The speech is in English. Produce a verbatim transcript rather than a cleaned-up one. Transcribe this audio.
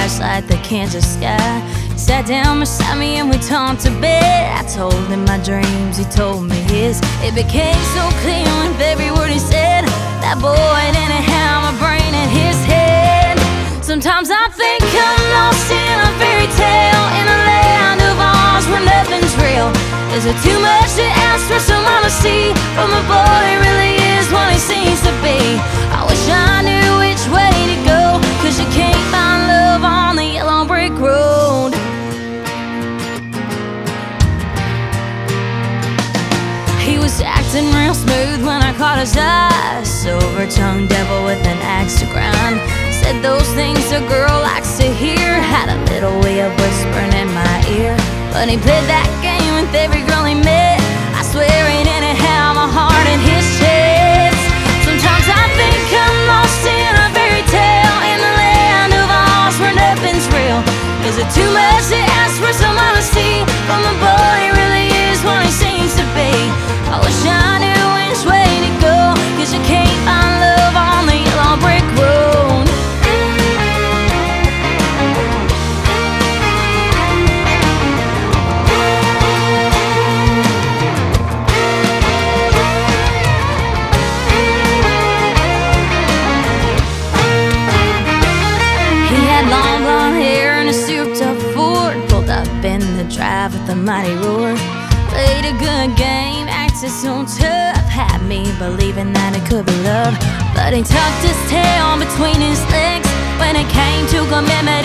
flashlight, the Kansas sky. He sat down beside me and we talked a bit. I told him my dreams, he told me his. It became so clear with every word he said. That boy didn't have my brain in his head. Sometimes I think I'm lost in a fairy tale, in a land of Oz where nothing's real. Is it too much to ask for some honesty from a boy who really is what he seems to be? I wish I knew which way to go, cause you can't find love on the yellow brick road. He was acting real smooth when I caught his eye. Silver-tongued devil with an axe to grind. Said those things a girl likes to hear. Had a little way of whispering in my ear. But he played that game with every girl he met. I swear he didn't have a heart in his chest. Sometimes I think I'm lost in a fairy tale, in the land of Oz where nothing's real. Is it too much to ask for some honesty from a boy who really is what he seems to be? I wish I knew which way to go, cause you can't find love on the yellow brick road. He had long blonde hair and a souped-up Ford, pulled up in the drive with a mighty roar. Played a good game, acted so tough, had me believing that it could be love. But he tucked his tail between his legs when it came to commitment.